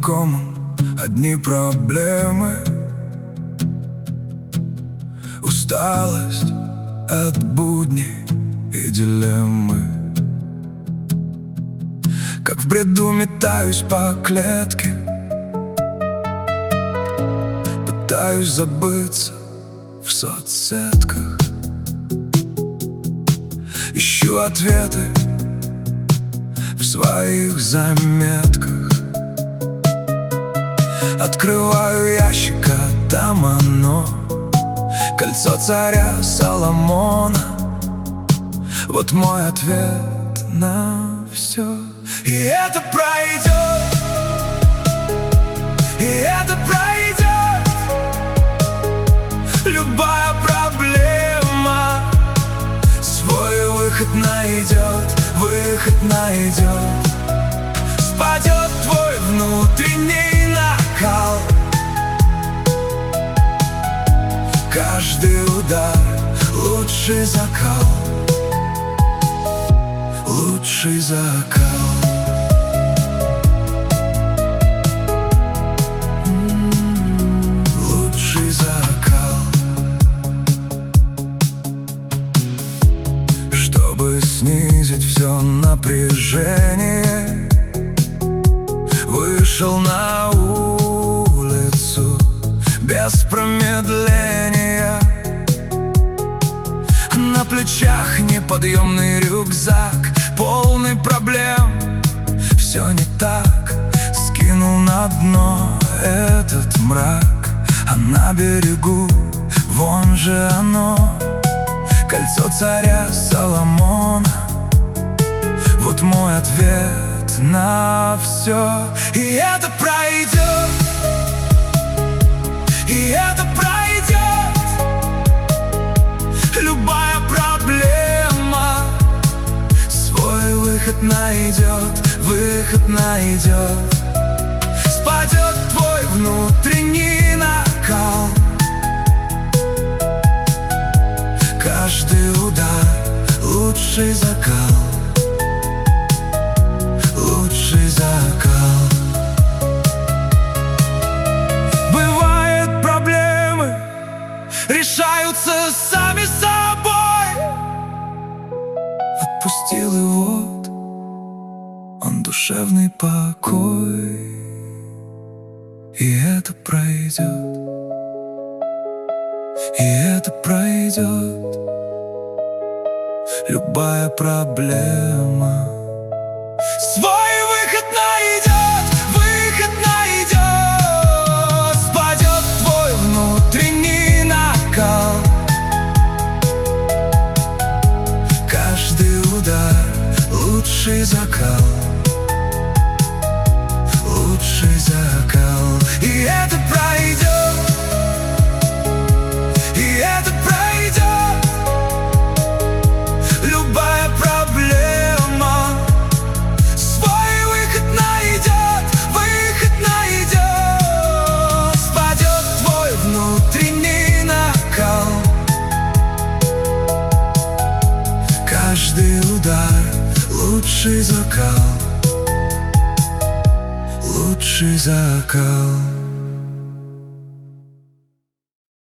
знакомым одни проблемы. Усталость от будней и дилеммы. Как в бреду метаюсь по клетке, пытаюсь забыться в соцсетках. Ищу ответы в своих заметках. Открываю ящик, а там оно, кольцо царя Соломона. Вот мой ответ на все. И это пройдет, и это пройдет. Любая проблема свой выход найдет, выход найдет. Спадет твой внутренний накал. Каждый удар лучший закал, лучший закал. Лучший закал. Чтобы снизить все напряжение, вышел на улицу без промедления. На плечах неподъемный рюкзак, полный проблем. Все не так, скинул на дно этот мрак. А на берегу, вон же оно, кольцо царя Соломона. Вот мой ответ на все. И это пройдет, и это пройдет. Любая проблема свой выход найдет, выход найдет. Спадет твой внутренний накал. Каждый удар лучший закал, лучший закал. Бывают проблемы, решаются сами собой. Отпустил и вот он, душевный покой. И это пройдет, и это пройдет. Любая проблема свой выход найдет, выход найдет. Спадет твой внутренний накал. Каждый удар лучший закал, лучший закал. И это пройдет, и это пройдет. Любая проблема свой выход найдет, выход найдет. Спадет твой внутренний накал. Каждый удар лучший закал, лучший закал.